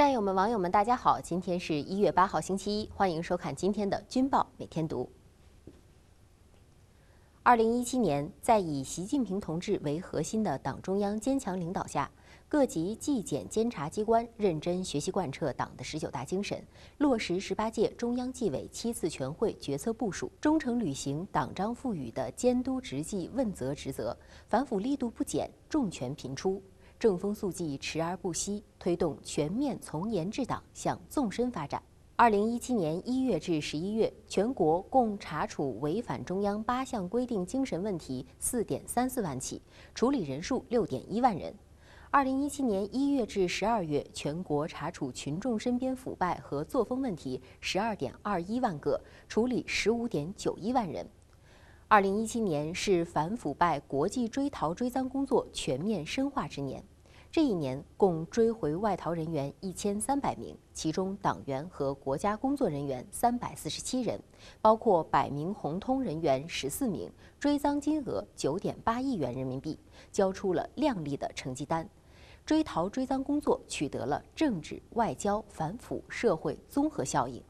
战友们、网友们，大家好！今天是1月8号，星期一，欢迎收看今天的《军报每天读》。2017年，在以习近平同志为核心的党中央坚强领导下，各级纪检监察机关认真学习贯彻党的19大精神，落实18届中央纪委7次全会决策部署，忠诚履行党章赋予的监督执纪问责职责，反腐力度不减，重拳频出。正风肃纪，持而不息，推动全面从严治党向纵深发展。2017年1月至11月，全国共查处违反中央8项规定精神问题4.34万起，处理人数6.1万人。2017年1月至12月，全国查处群众身边腐败和作风问题12.21万个，处理15.91万人。2017年是反腐败国际追逃追赃工作全面深化之年。这一年共追回外逃人员1300名，其中党员和国家工作人员347人，包括百名红通人员14名，追赃金额9.8亿元人民币，交出了亮丽的成绩单。追逃追赃工作取得了政治、外交、反腐、社会综合效应。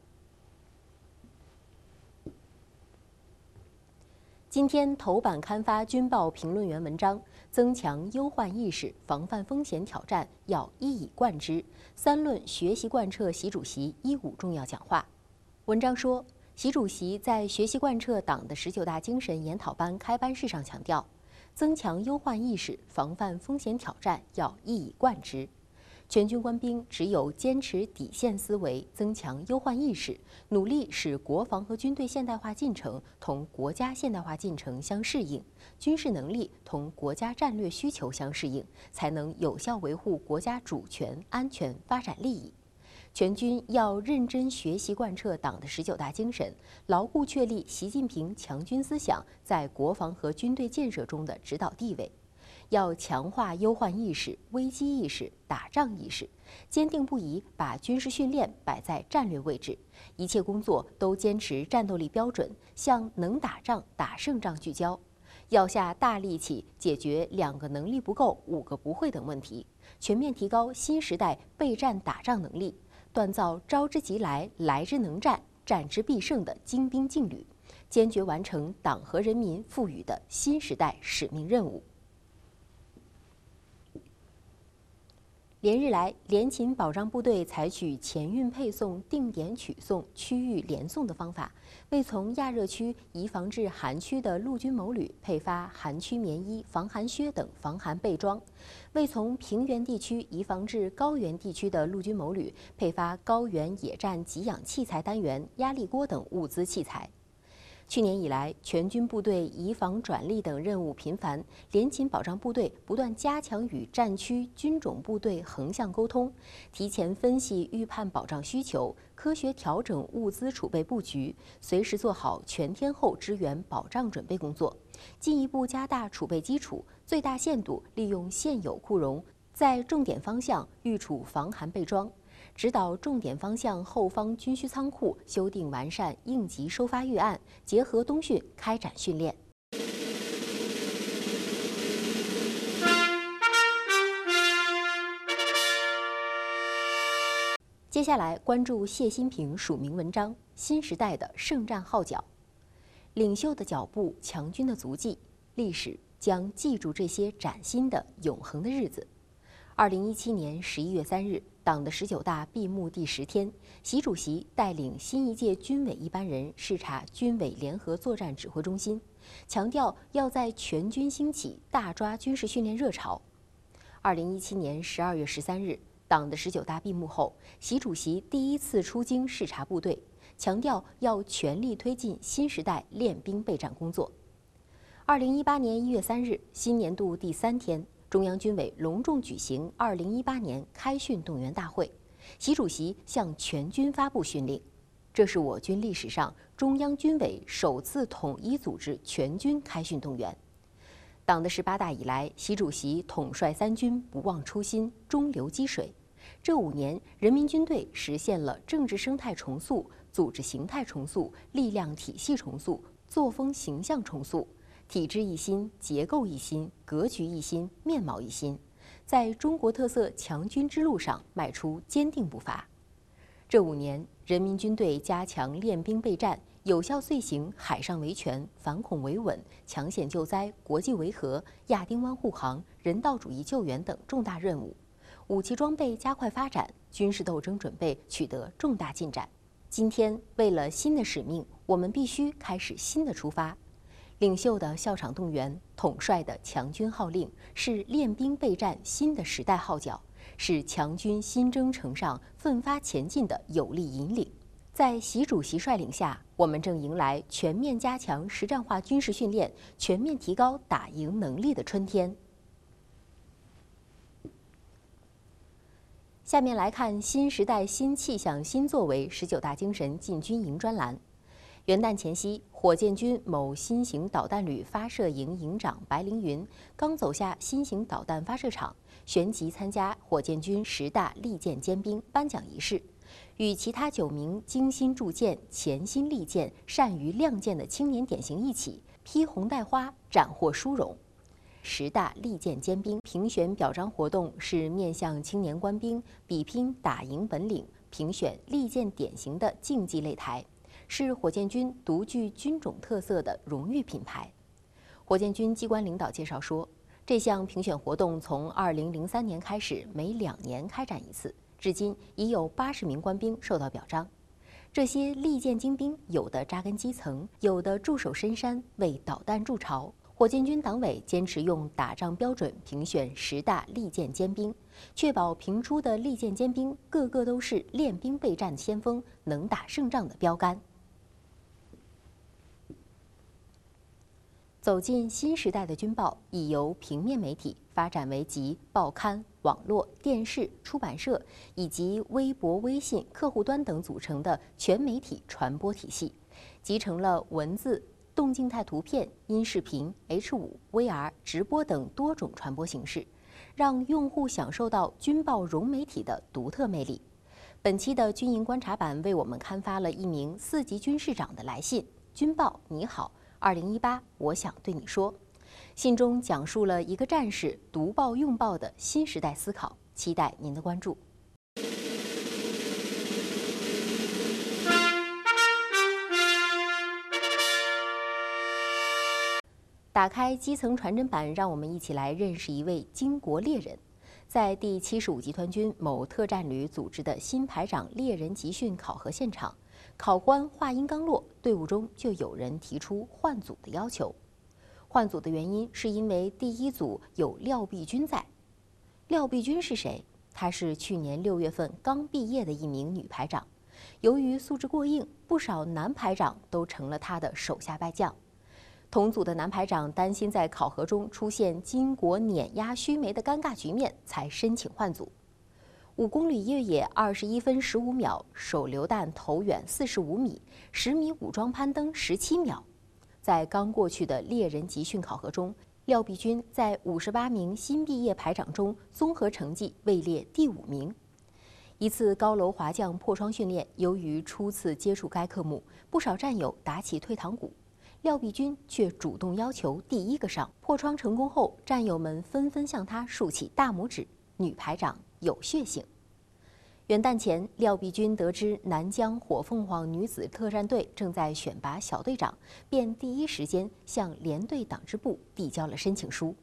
今天头版刊发军报评论员文章，增强忧患意识，防范风险挑战要一以贯之。3论学习贯彻习主席15重要讲话。文章说，习主席在学习贯彻党的19大精神研讨班开班式上强调，增强忧患意识，防范风险挑战要一以贯之。全军官兵只有坚持底线思维，增强忧患意识，努力使国防和军队现代化进程同国家现代化进程相适应，军事能力同国家战略需求相适应，才能有效维护国家主权、安全、发展利益。全军要认真学习贯彻党的19大精神，牢固确立习近平强军思想在国防和军队建设中的指导地位。要强化忧患意识、危机意识、打仗意识，坚定不移把军事训练摆在战略位置，一切工作都坚持战斗力标准，向能打仗、打胜仗聚焦。要下大力气解决2个能力不够、5个不会等问题，全面提高新时代备战打仗能力，锻造招之即来、来之能战、战之必胜的精兵劲旅，坚决完成党和人民赋予的新时代使命任务。连日来，联勤保障部队采取前运配送、定点取送、区域联送的方法，为从亚热区移防至韩区的陆军某旅配发韩区棉衣、防寒靴等防寒备装；为从平原地区移防至高原地区的陆军某旅配发高原野战给养器材单元、压力锅等物资器材。去年以来，全军部队移防转隶等任务频繁，联勤保障部队不断加强与战区军种部队横向沟通，提前分析预判保障需求，科学调整物资储备布局，随时做好全天候支援保障准备工作，进一步加大储备基础，最大限度利用现有库容，在重点方向预储防寒备装。指导重点方向后方军需仓库修订完善应急收发预案，结合冬训开展训练。接下来关注谢新平署名文章《新时代的圣战号角》，领袖的脚步，强军的足迹，历史将记住这些崭新的、永恒的日子。2017年11月3日，党的19大闭幕第10天，习主席带领新一届军委一班人视察军委联合作战指挥中心，强调要在全军兴起，大抓军事训练热潮。2017年12月13日，党的19大闭幕后，习主席第一次出京视察部队，强调要全力推进新时代练兵备战工作。2018年1月3日，新年度第3天，中央军委隆重举行2018年开训动员大会，习主席向全军发布训令，这是我军历史上中央军委首次统一组织全军开训动员。党的18大以来，习主席统帅3军不忘初心，中流击水。这5年，人民军队实现了政治生态重塑、组织形态重塑、力量体系重塑、作风形象重塑，体制一新，结构一新，格局一新，面貌一新。 在中国特色强军之路上迈出坚定步伐。这5年，人民军队加强练兵备战，有效遂行海上维权、反恐维稳、抢险救灾、国际维和、亚丁湾护航、人道主义救援等重大任务，武器装备加快发展，军事斗争准备取得重大进展。今天，为了新的使命，我们必须开始新的出发。领袖的校场动员，统帅的强军号令，是练兵备战新的时代号角，是强军新征程上奋发前进的有力引领。在习主席率领下，我们正迎来全面加强实战化军事训练、全面提高打赢能力的春天。下面来看新时代新气象新作为19大精神进军营专栏。元旦前夕，火箭军某新型导弹旅发射营营长白凌云刚走下新型导弹发射场，旋即参加火箭军10大利剑尖兵颁奖仪式，与其他9名精心铸剑、潜心利剑、善于亮剑的青年典型一起披红戴花，斩获殊荣。10大利剑尖兵评选表彰活动是面向青年官兵比拼打赢本领、评选利剑典型的竞技擂台，是火箭军独具军种特色的荣誉品牌。火箭军机关领导介绍说，这项评选活动从2003年开始，每2年开展一次，至今已有80名官兵受到表彰。这些利剑精兵，有的扎根基层，有的驻守深山，为导弹筑巢。火箭军党委坚持用打仗标准评选10大利剑尖兵，确保评出的利剑尖兵个个都是练兵备战的先锋，能打胜仗的标杆。走进新时代的军报已由平面媒体发展为集报刊、网络、电视、出版社以及微博、微信客户端等组成的全媒体传播体系，集成了文字、动静态图片、音视频、H5、VR、直播等多种传播形式，让用户享受到军报融媒体的独特魅力。本期的军营观察版为我们刊发了一名4级军士长的来信：军报你好，2018，我想对你说。信中讲述了一个战士读报用报的新时代思考，期待您的关注。打开基层传真版，让我们一起来认识一位巾帼猎人。在第75集团军某特战旅组织的新排长猎人集训考核现场，考官话音刚落，队伍中就有人提出换组的要求。换组的原因是因为第1组有廖碧君在。廖碧君是谁？她是去年6月份刚毕业的一名女排长。由于素质过硬，不少男排长都成了她的手下败将。同组的男排长担心在考核中出现巾帼碾压须眉的尴尬局面，才申请换组。5公里越野21分15秒，手榴弹投远45米，10米武装攀登17秒。在刚过去的猎人集训考核中，廖碧君在58名新毕业排长中综合成绩位列第5名。一次高楼滑降破窗训练，由于初次接触该科目，不少战友打起退堂鼓。廖碧君却主动要求第1个上。破窗成功后，战友们纷纷向他竖起大拇指。女排长有血性。元旦前，廖碧君得知南疆火凤凰女子特战队正在选拔小队长，便第一时间向连队党支部递交了申请书。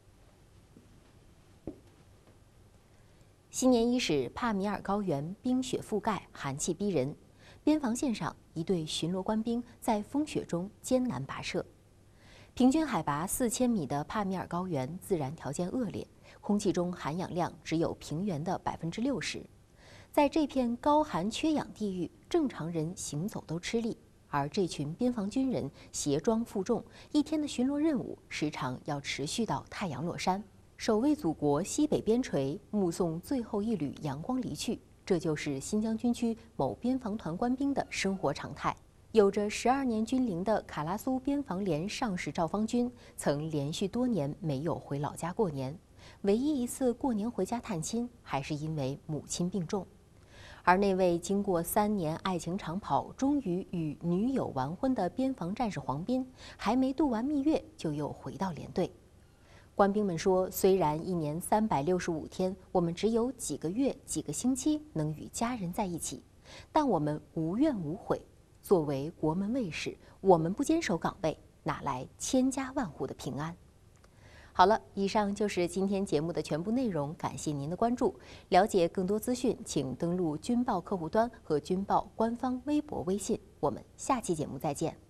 新年伊始，帕米尔高原冰雪覆盖，寒气逼人。边防线上，一队巡逻官兵在风雪中艰难跋涉。平均海拔4000米的帕米尔高原自然条件恶劣，空气中含氧量只有平原的60%。在这片高寒缺氧地域，正常人行走都吃力，而这群边防军人携装负重，一天的巡逻任务时常要持续到太阳落山，守卫祖国西北边陲，目送最后一缕阳光离去。这就是新疆军区某边防团官兵的生活常态。有着12年军龄的卡拉苏边防连上士赵方军，曾连续多年没有回老家过年，唯一一次过年回家探亲，还是因为母亲病重。而那位经过3年爱情长跑，终于与女友完婚的边防战士黄斌，还没度完蜜月，就又回到连队。 官兵们说，虽然一年365天，我们只有几个月、几个星期能与家人在一起，但我们无怨无悔。作为国门卫士，我们不坚守岗位，哪来千家万户的平安？好了，以上就是今天节目的全部内容，感谢您的关注。了解更多资讯，请登录军报客户端和军报官方微博、微信。我们下期节目再见。